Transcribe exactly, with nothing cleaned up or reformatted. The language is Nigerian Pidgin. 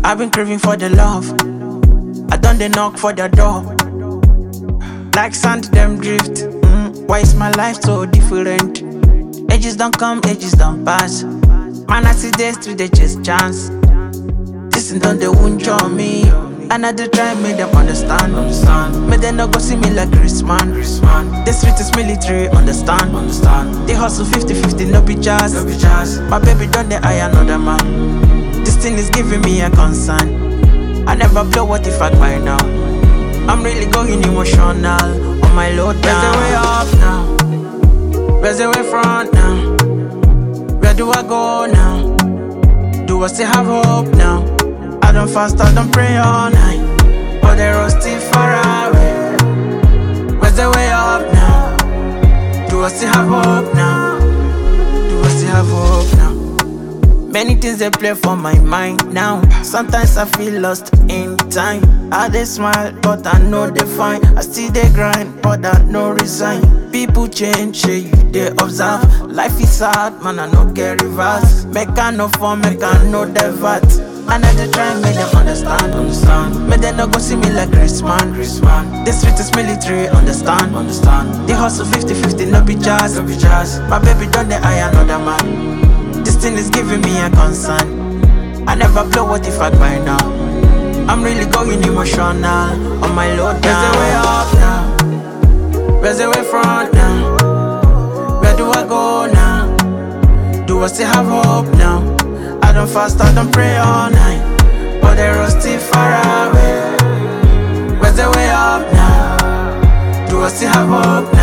I've been craving for the love. I done the knock for the door. Like sand, them drift. Mm, why is my life so different? Ages don't come, ages don't pass. Man, I see days to the just chance. This is done the wound on me. Another try make them understand. understand. Make them not go see me like Chris man. The street is military, understand. understand. They hustle fifty fifty, no be jazz. No be jazz. My baby done the eye another man. This thing is giving me a concern. I never blow what if I cry now. I'm really going emotional on my load down. Where's the way up now? Where's the way front now? Where do I go now? Do I still have hope now? I don't fast, I don't pray all night, but the road still far away. Where's the way up now? Do I still have hope now? Do I still have hope now? Many things they play for my mind now. Sometimes I feel lost in time. I dey smile, but I know they fine. I still they grind, but I no resign. People change, shey you they observe. Life is hard, man, I no get reverse. Make I no form, make I no divert. And I dey try make them understand, understand. Make them not go see me like Chris man, Chris man. The street is military, understand, understand. They hustle fifty fifty, no be jazz, no be jazz. My baby done the eye another man. This thing is giving me a concern. I never blow what if I cry now. I'm really going emotional on my load down. Where's the way up now? Where's the way front now? Where do I go now? Do I still have hope now? I don't fast, I don't pray all night, but the road still far away. Where's the way up now? Do I still have hope now?